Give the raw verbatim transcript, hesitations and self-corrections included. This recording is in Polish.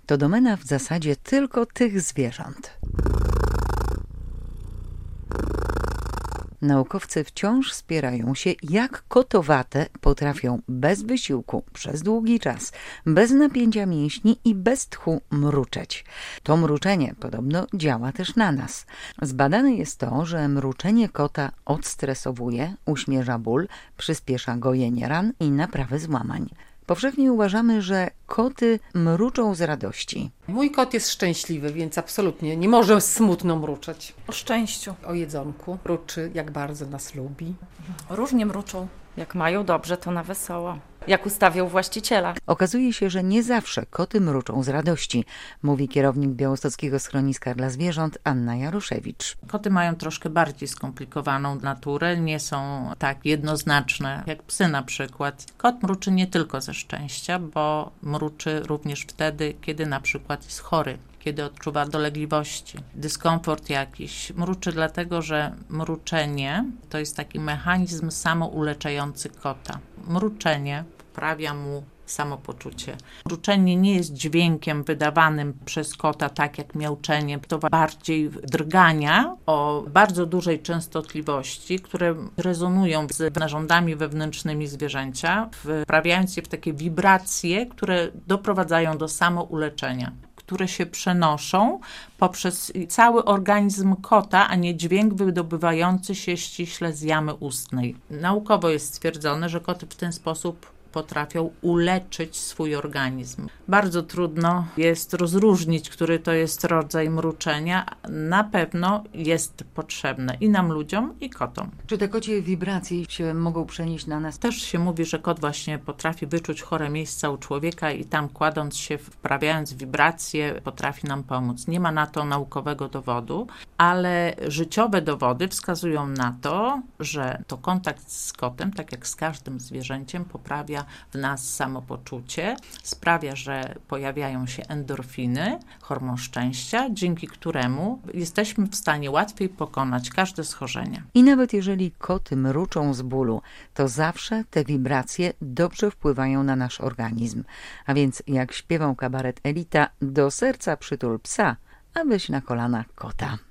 to domena w zasadzie tylko tych zwierząt. Naukowcy wciąż spierają się, jak kotowate potrafią bez wysiłku, przez długi czas, bez napięcia mięśni i bez tchu mruczeć. To mruczenie podobno działa też na nas. Zbadane jest to, że mruczenie kota odstresowuje, uśmierza ból, przyspiesza gojenie ran i naprawę złamań. Powszechnie uważamy, że koty mruczą z radości. Mój kot jest szczęśliwy, więc absolutnie nie może smutno mruczeć. O szczęściu. O jedzonku. Mruczy, jak bardzo nas lubi. Różnie mruczą. Jak mają dobrze, to na wesoło. Jak ustawią właściciela. Okazuje się, że nie zawsze koty mruczą z radości, mówi kierownik białostockiego schroniska dla zwierząt Anna Jaroszewicz. Koty mają troszkę bardziej skomplikowaną naturę, nie są tak jednoznaczne jak psy na przykład. Kot mruczy nie tylko ze szczęścia, bo mruczy również wtedy, kiedy na przykład jest chory, kiedy odczuwa dolegliwości, dyskomfort jakiś. Mruczy dlatego, że mruczenie to jest taki mechanizm samouleczający kota. Mruczenie poprawia mu samopoczucie. Mruczenie nie jest dźwiękiem wydawanym przez kota, tak jak miauczenie. To bardziej drgania o bardzo dużej częstotliwości, które rezonują z narządami wewnętrznymi zwierzęcia, wprawiając je w takie wibracje, które doprowadzają do samouleczenia, które się przenoszą poprzez cały organizm kota, a nie dźwięk wydobywający się ściśle z jamy ustnej. Naukowo jest stwierdzone, że koty w ten sposób potrafią uleczyć swój organizm. Bardzo trudno jest rozróżnić, który to jest rodzaj mruczenia. Na pewno jest potrzebne i nam ludziom, i kotom. Czy te kocie wibracje się mogą przenieść na nas? Też się mówi, że kot właśnie potrafi wyczuć chore miejsca u człowieka i tam kładąc się, wprawiając wibracje, potrafi nam pomóc. Nie ma na to naukowego dowodu, ale życiowe dowody wskazują na to, że to kontakt z kotem, tak jak z każdym zwierzęciem, poprawia w nas samopoczucie, sprawia, że pojawiają się endorfiny, hormon szczęścia, dzięki któremu jesteśmy w stanie łatwiej pokonać każde schorzenie. I nawet jeżeli koty mruczą z bólu, to zawsze te wibracje dobrze wpływają na nasz organizm. A więc jak śpiewał kabaret Elita, do serca przytul psa, a weź na kolanach kota.